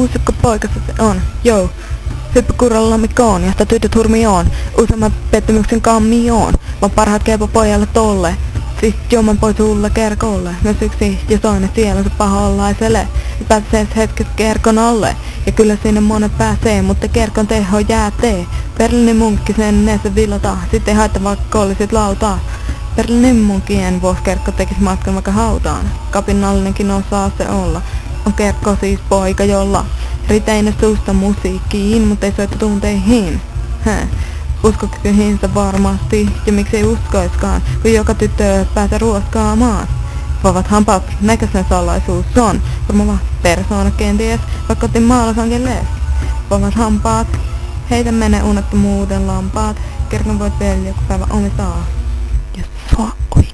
Muusikkopoikassa se on, joo. Hyppykuralla mikoon, josta tytöt hurmioon. Useamman pettymyksen kammioon. Vaan parhaat kelpo pojalle tolle. Siis juoman pois sulle kerkolle. Myös yksi ja toinen sielunsa pahollaiselle. Ja pääsee hetkessä kerkon alle. Ja kyllä sinne monet pääsee, mutta kerkon teho jää tee. Berliinin munkki sen neessä vilota. Sitten ei haittaa vaikka olisit lautaa. Berliinin munkkien vuosi kerkko tekis matkan vaikka hautaan. Kapinallinenkin osaa se olla. On kerkko siis poika, jolla riteinen suusta musiikkiin, mutta ei soita tunteihin. Uskokykyihinsä varmasti, ja miksei uskoiskaan, kun joka tyttö pääsee ruoskaamaan. Vahvat hampaat, näköisen salaisuus on. Varmaan persoona kenties, vaikka kotimaalas onkin lees. Vahvat hampaat, heitä menee unettomuuden lampaat. Kerran voit vielä joku päivä omistaa. Jos sua